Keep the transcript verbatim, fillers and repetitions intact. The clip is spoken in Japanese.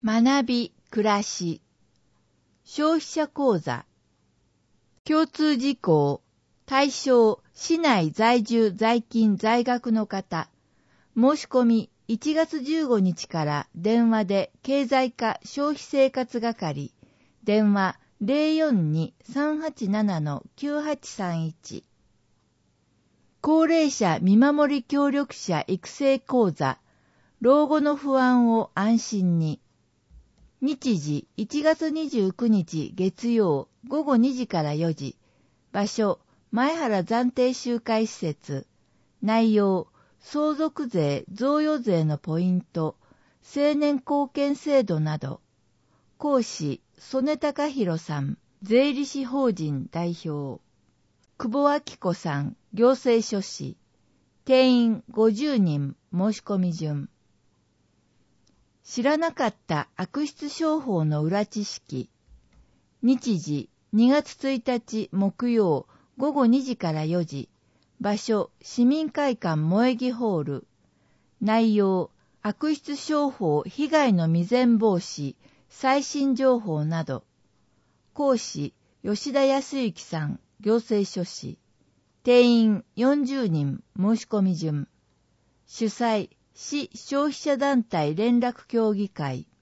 学び、暮らし、消費者講座、共通事項、対象、市内在住在勤在学の方、申し込みいちがつじゅうごにちから電話で経済課消費生活係、電話 ゼロよんに さんはちなな きゅうはちさんいち。高齢者見守り協力者育成講座、老後の不安を安心に。日時いちがつにじゅうくにち月曜ごごにじからよじ。場所、前原暫定集会施設。内容、相続税、贈与税のポイント、青年貢献制度など。講師、曽根隆弘さん、税理士法人代表。久保明子さん、行政書士。定員ごじゅうにん、申し込み順。知らなかった悪質商法の裏知識。日時にがつついたち木曜ごごにじからよじ。場所市民会館萌木ホール。内容悪質商法被害の未然防止最新情報など。講師吉田康之さん行政書士。定員よんじゅうにん申し込み順。主催市消費者団体連絡協議会。